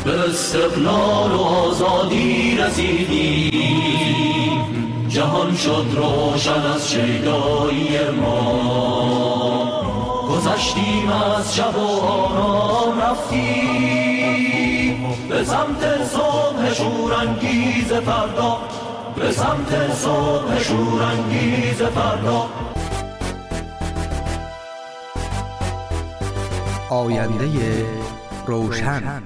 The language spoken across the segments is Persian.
به استقلال و آزادی رسیدیم، جهان شد روشن از شیدایی ما. گذشتیم از شب و آرام رفتیم به سمت صبح شورانگیز فردا، به سمت صبح شورانگیز فردا. آینده روشن.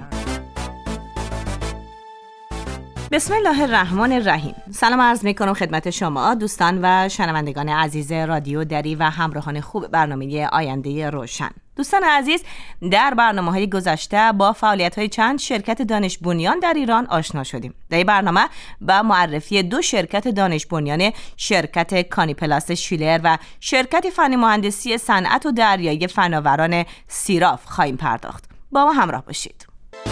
بسم الله الرحمن الرحیم. سلام عرض میکنم خدمت شما دوستان و شنوندگان عزیز رادیو دری و همراهان خوب برنامه آینده روشن. دوستان عزیز، در برنامه‌های گذشته با فعالیت‌های چند شرکت دانش بنیان در ایران آشنا شدیم. در این برنامه با معرفی دو شرکت دانش بنیان، شرکت کانیپلاست شیلر و شرکت فنی مهندسی صنعت و دریایی فناوران سیراف خواهیم پرداخت. با ما همراه باشید.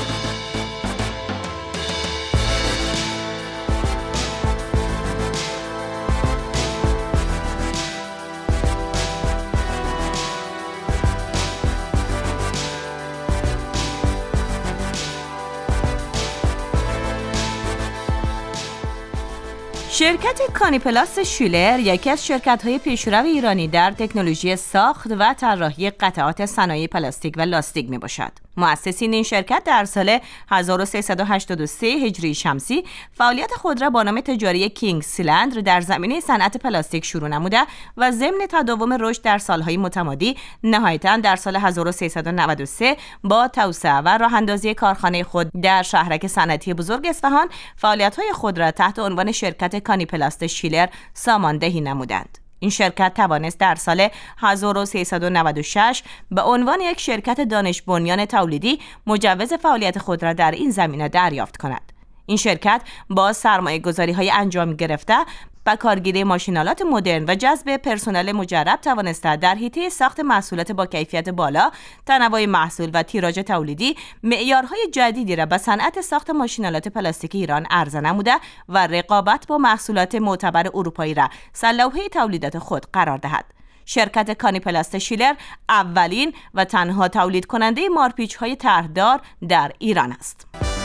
شرکت کانیپلاست شیلر یکی از شرکت‌های پیشرو ایرانی در تکنولوژی ساخت و طراحی قطعات صنایع پلاستیک و لاستیک میباشد. مؤسسین این شرکت در سال 1383 هجری شمسی فعالیت خود را با نام تجاری کینگ سیلندر در زمینه صنعت پلاستیک شروع نموده و ضمن تداوم رشد در سالهای متمادی نهایتاً در سال 1393 با توسعه و راه‌اندازی کارخانه خود در شهرک صنعتی بزرگ اصفهان فعالیت‌های خود را تحت عنوان شرکت کانیپلاست شیلر ساماندهی نمودند. این شرکت توانست در سال 1396 به عنوان یک شرکت دانش بنیان تولیدی مجوز فعالیت خود را در این زمینه دریافت کند. این شرکت با سرمایه‌گذاری‌های انجام گرفته و کارگیری ماشین‌آلات مدرن و جذب پرسنل مجرب توانسته در حیطه ساخت محصولات با کیفیت بالا، تنوع محصول و تیراژ تولیدی معیارهای جدیدی را به صنعت ساخت ماشین‌آلات پلاستیک ایران عرضه نموده و رقابت با محصولات معتبر اروپایی را سلوحه تولیدات خود قرار دهد. شرکت کانیپلاست شیلر اولین و تنها تولید کننده مارپیچ‌های طرحدار در ایران است.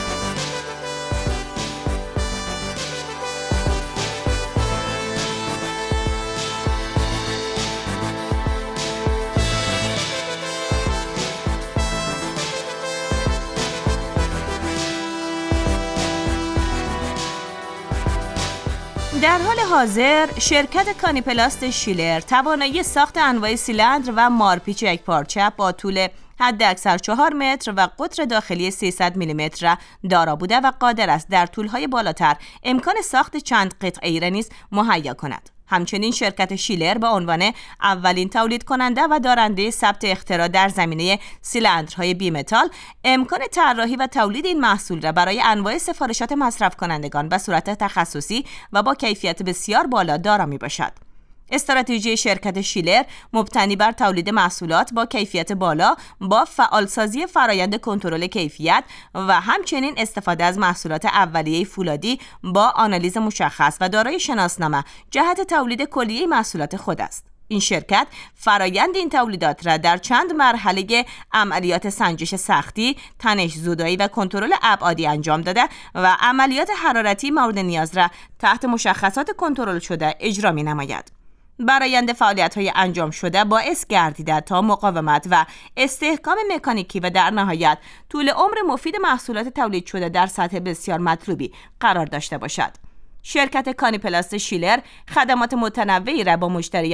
در حال حاضر شرکت کانیپلاست شیلر توانایی ساخت انواع سیلندر و مارپیچ یک پارچه با طول حداکثر 4 متر و قطر داخلی 300 میلیمتر را دارا بوده و قادر است در طول‌های بالاتر امکان ساخت چند قطعه‌ای را نیز مهیا کند. همچنین شرکت شیلر به عنوان اولین تولید کننده و دارنده ثبت اختراع در زمینه سیلندرهای بیمتال امکان طراحی و تولید این محصول را برای انواع سفارشات مصرف کنندگان به صورت تخصصی و با کیفیت بسیار بالا دارا میباشد. استراتژی شرکت شیلر مبتنی بر تولید محصولات با کیفیت بالا با فعالسازی فرایند کنترل کیفیت و همچنین استفاده از محصولات اولیه فولادی با آنالیز مشخص و دارای شناسنامه جهت تولید کلیه محصولات خود است. این شرکت فرایند این تولیدات را در چند مرحله عملیات سنجش سختی، تنش زدایی و کنترل ابعادی انجام داده و عملیات حرارتی مورد نیاز را تحت مشخصات کنترل شده اجرا می‌نماید. برآیند فعالیت‌های انجام شده باعث گردیده تا مقاومت و استحکام مکانیکی و در نهایت طول عمر مفید محصولات تولید شده در سطح بسیار مطلوبی قرار داشته باشد. شرکت کانیپلاست شیلر خدمات متنوعی را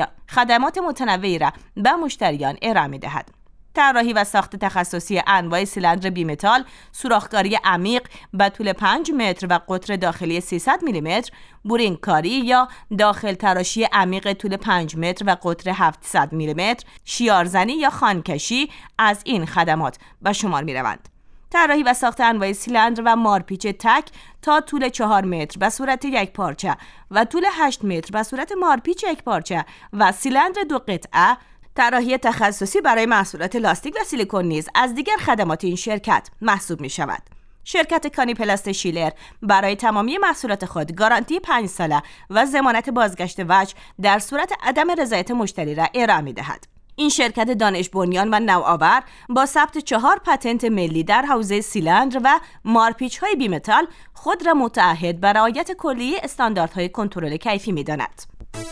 به مشتریان ارائه می‌دهد. طراحی و ساخت تخصصی انواع سیلندر بیمتال، سوراخ‌کاری عمیق به طول 5 متر و قطر داخلی 300 میلیمتر، بورینگ‌کاری یا داخل تراشی عمیق طول 5 متر و قطر 700 میلیمتر، شیارزنی یا خوانکشی از این خدمات به شمار می‌روند. طراحی و ساخت انواع سیلندر و مارپیچ تک تا طول 4 متر به صورت یک پارچه و طول 8 متر به صورت مارپیچ یک پارچه و سیلندر 2 قطعه، طراحی تخصصی برای محصولات لاستیک و سیلیکون نیز از دیگر خدمات این شرکت محسوب می شود. شرکت کانیپلاست شیلر برای تمامی محصولات خود گارانتی 5 ساله و ضمانت بازگشت وجه در صورت عدم رضایت مشتری را ارائه می دهد. این شرکت دانش بنیان و نوآور با ثبت 4 پتنت ملی در حوزه سیلندر و مارپیچ‌های بیمتال خود را متعهد به رعایت کلیه استانداردهای کنترل کیفی می‌داند.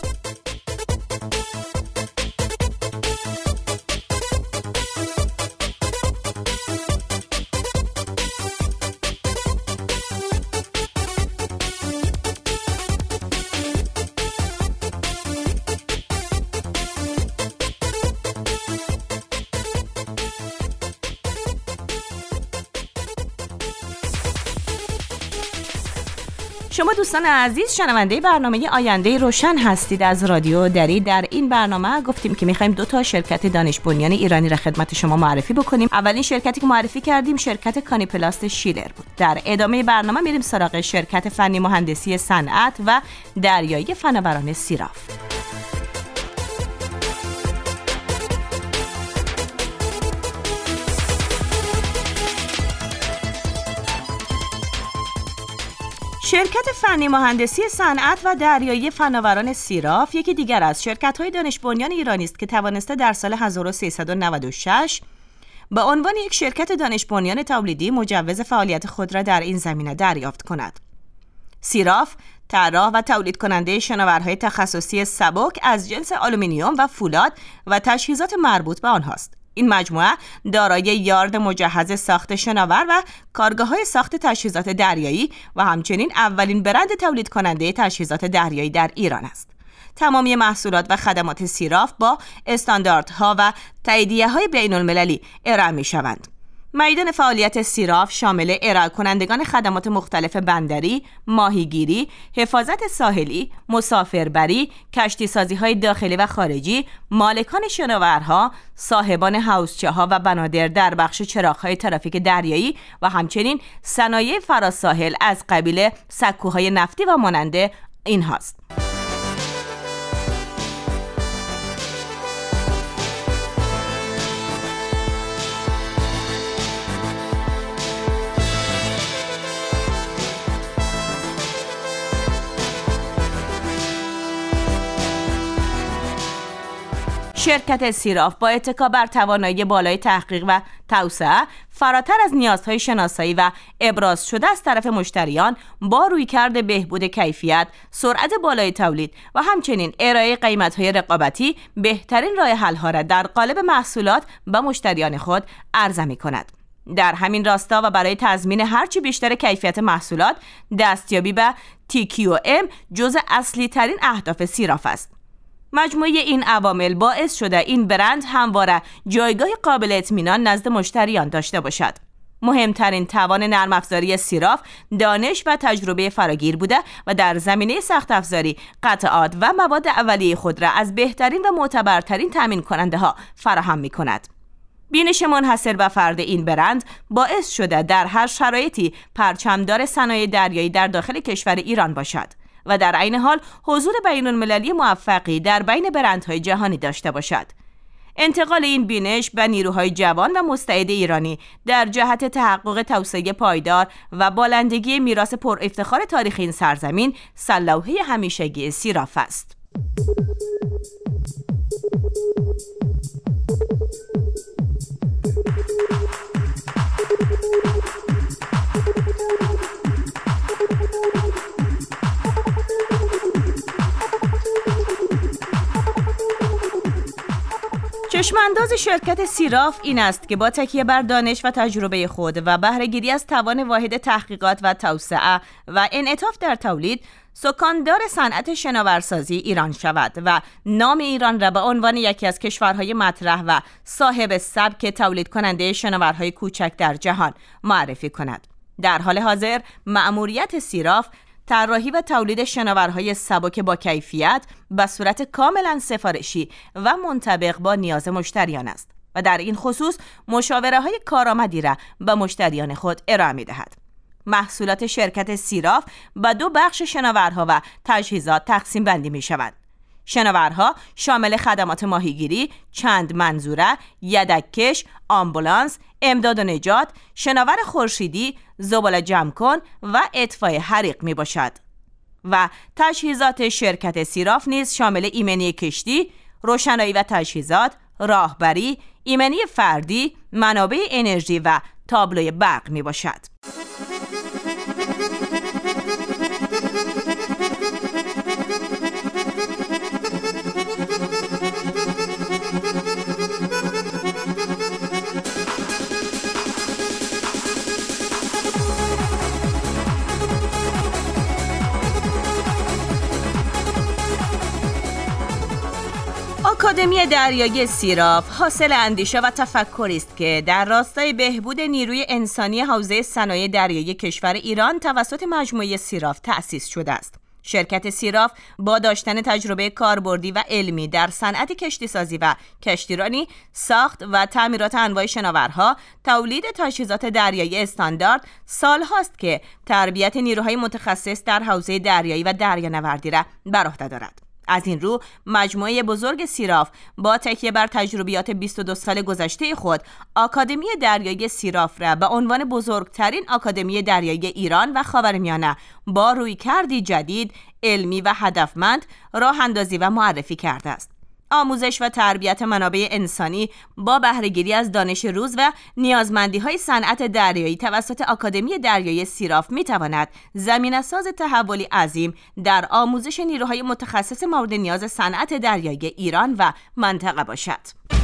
شما دوستان عزیز شنونده برنامه آینده روشن هستید از رادیو دری. در این برنامه گفتیم که می‌خوایم 2 شرکت دانش بنیان ایرانی را خدمت شما معرفی بکنیم. اولین شرکتی که معرفی کردیم شرکت کانیپلاست شیلر بود. در ادامه برنامه میریم سراغ شرکت فنی مهندسی صنعت و دریایی فناوران سیراف. شرکت فنی مهندسی صنعت و دریایی فناوران سیراف یکی دیگر از شرکت‌های دانش بنیان ایرانی است که توانسته در سال 1396 به عنوان یک شرکت دانش بنیان تولیدی مجوز فعالیت خود را در این زمینه دریافت کند. سیراف طراح و تولید کننده شناورهای تخصصی سبک از جنس آلومینیوم و فولاد و تجهیزات مربوط به آنهاست. این مجموعه دارای یارد مجهز ساخت شناور و کارگاه‌های ساخت تجهیزات دریایی و همچنین اولین برند تولید کننده تجهیزات دریایی در ایران است. تمامی محصولات و خدمات سیراف با استانداردها و تاییدیه‌های بین‌المللی ارائه می‌شوند. میدان فعالیت سیراف شامل ارائه کنندگان خدمات مختلف بندری، ماهیگیری، حفاظت ساحلی، مسافربری، کشتی‌سازی‌های داخلی و خارجی، مالکان شناورها، صاحبان حوضچه‌ها و بنادر در بخش چراغ‌های ترافیک دریایی و همچنین صنایع فراساحل از قبیل سکوهای نفتی و مانند این هاست. شرکت سیراف با اتکا بر توانایی بالای تحقیق و توسعه فراتر از نیازهای شناسایی و ابراز شده از طرف مشتریان با رویکرد بهبود کیفیت، سرعت بالای تولید و همچنین ارائه قیمت‌های رقابتی بهترین راه حل‌ها را در قالب محصولات به مشتریان خود عرضه می‌کند. در همین راستا و برای تضمین هرچی بیشتر کیفیت محصولات، دستیابی به TQM جزء اصلی ترین اهداف سیراف است. مجموعه این عوامل باعث شده این برند همواره جایگاه قابل اطمینان نزد مشتریان داشته باشد. مهمترین توان نرم افزاری سیراف دانش و تجربه فراگیر بوده و در زمینه سخت افزاری قطعات و مواد اولیه خود را از بهترین و معتبرترین تامین کننده ها فراهم می کند. بینش منحصر به فرد این برند باعث شده در هر شرایطی پرچمدار صنایع دریایی در داخل کشور ایران باشد و در عین حال حضور بین‌المللی موفقی در بین برندهای جهانی داشته باشد. انتقال این بینش به نیروهای جوان و مستعد ایرانی در جهت تحقق توسعه پایدار و بالندگی میراث پر افتخار تاریخی این سرزمین سلوحه همیشگی سیراف است. چشمانداز شرکت سیراف این است که با تکیه بر دانش و تجربه خود و بهره‌گیری از توان واحد تحقیقات و توسعه و انعطاف در تولید، سکاندار صنعت شناورسازی ایران شود و نام ایران را به عنوان یکی از کشورهای مطرح و صاحب سبک تولید کننده شناورهای کوچک در جهان معرفی کند. در حال حاضر مأموریت سیراف طراحی و تولید شناورهای سبک با کیفیت به صورت کاملا سفارشی و منطبق با نیاز مشتریان است و در این خصوص مشاوره‌های کارآمدی را به مشتریان خود ارائه می‌دهد. محصولات شرکت سیراف به 2 بخش شناورها و تجهیزات تقسیم بندی می‌شوند. شناورها شامل خدمات ماهیگیری، چند منظوره، یدک‌کش، آمبولانس، امداد و نجات، شناور خورشیدی، زباله جمع کن و اطفای حریق می باشد. و تجهیزات شرکت سیراف نیز شامل ایمنی کشتی، روشنایی و تجهیزات، راهبری، ایمنی فردی، منابع انرژی و تابلوی برق می باشد. آکادمی دریایی سیراف حاصل اندیشه و تفکری است که در راستای بهبود نیروی انسانی حوزه صنایع دریایی کشور ایران توسط مجموعه سیراف تأسیس شده است. شرکت سیراف با داشتن تجربه کاربردی و علمی در صنعت کشتیسازی و کشتیرانی، ساخت و تعمیرات انواع شناورها، تولید تجهیزات دریایی استاندارد، سالهاست که تربیت نیروهای متخصص در حوزه دریایی و دریانوردی را بر عهده دارد. از این رو مجموعه بزرگ سیراف با تکیه بر تجربیات 22 سال گذشته خود آکادمی دریایی سیراف را به عنوان بزرگترین آکادمی دریایی ایران و خاورمیانه با رویکردی جدید، علمی و هدفمند راه اندازی و معرفی کرده است. آموزش و تربیت منابع انسانی با بهره‌گیری از دانش روز و نیازمندی‌های صنعت دریایی توسط آکادمی دریایی سیراف می‌تواند زمینه‌ساز تحولی عظیم در آموزش نیروهای متخصص مورد نیاز صنعت دریایی ایران و منطقه باشد.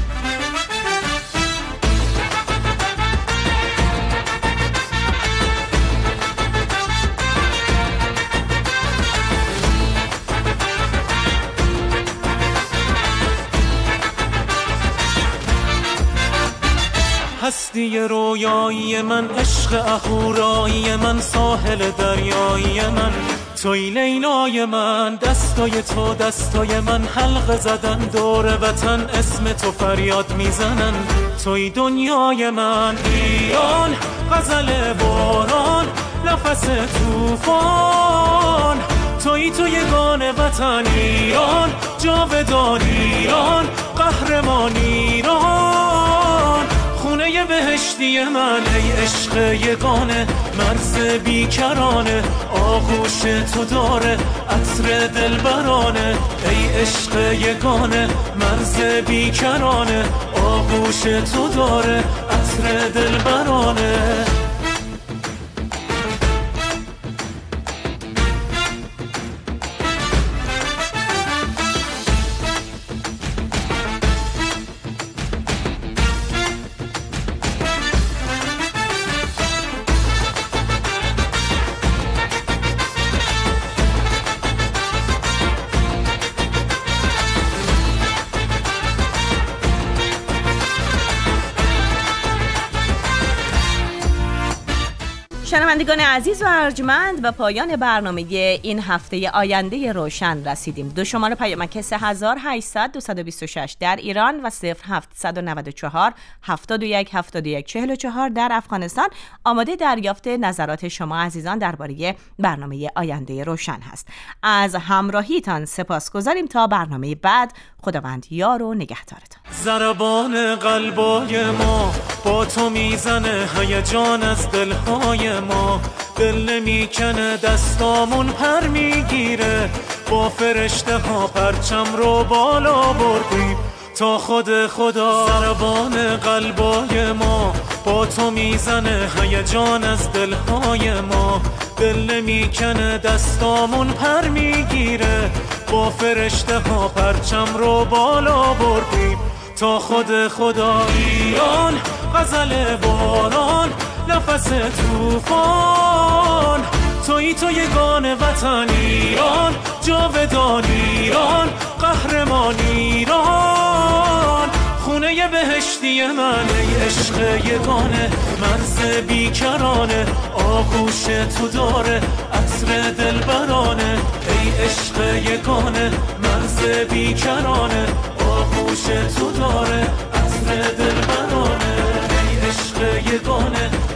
هستی رویایی من، عشق اهورایی من، ساحل دریایی من، توی لیلای من، دستای تو دستای من، حلقه زدن دور وطن، اسم تو فریاد میزنن، توی دنیای من. ایران غزل باران، نفس توفان، توی یگان وطن ایران، جاودان ایران، قهرمان ایران، خونه بهشتی من، ای عشق یگانه، مرز بیکرانه، آغوش تو داره عطر دلبرانه، ای عشق یگانه، مرز بیکرانه، آغوش تو داره عطر دلبرانه. شنوندگان عزیز و ارجمند، به پایان برنامه این هفته آینده روشن رسیدیم. دو شماره پیامک 3800 226 در ایران و 0794 71 71 44 در افغانستان آماده دریافت نظرات شما عزیزان درباره برنامه آینده روشن هست. از همراهیتان سپاسگزاریم. تا برنامه بعد، خداوند یار و نگهدارتان. ضربان قلبای ما با تو میزنه، هیجان از دلهای ما، دل نمیکنه، دستامون پر میگیره، با فرشته ها پرچم رو بالا بردیم تا خود خدا. ضربان قلبای ما با تو میزنه، هیجان از دلهای ما، دل نمیکنه، دستامون پر میگیره، با فرشته ها پرچم رو بالا بردیم تا خود خدا. ایران غزل باران، نفس توفان، توی یگان وطن ایران، جاودان ایران، قهرمان ایران، خونه بهشتی من، ای عشق یگانه، مرز بیکرانه، آغوش تو داره عطر دلبرانه، ای عشق یگانه، مرز بیکرانه، آغوش تو داره عطر دلبرانه، ای عشق یگانه.